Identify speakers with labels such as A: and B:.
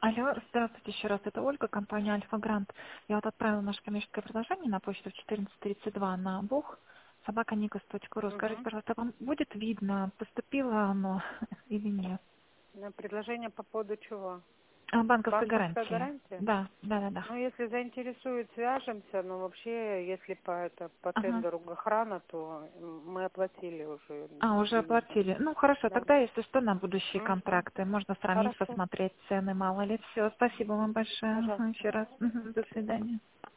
A: Алло, здравствуйте еще раз. Это Ольга, компания Альфа Грант. Я вот отправила наше коммерческое предложение на почту в 14:32 на бух собаканикос.ру. Скажите,
B: Угу.
A: пожалуйста, вам будет видно, поступило оно или нет?
B: Предложение по поводу чего?
A: Банковской
B: Банковская
A: гарантии.
B: гарантия?
A: Да, да, да, да.
B: Ну, если заинтересует, свяжемся, но вообще, если по
A: Ага.
B: тендеру охрана, то мы оплатили уже
A: Уже
B: деньги.
A: оплатили. Ну, хорошо,
B: Да.
A: тогда, если что, на будущие
B: Угу.
A: контракты. Можно сравнить,
B: Хорошо.
A: посмотреть цены, мало ли. Все, спасибо вам большое.
B: Пожалуйста.
A: Еще раз. Мгм, до свидания.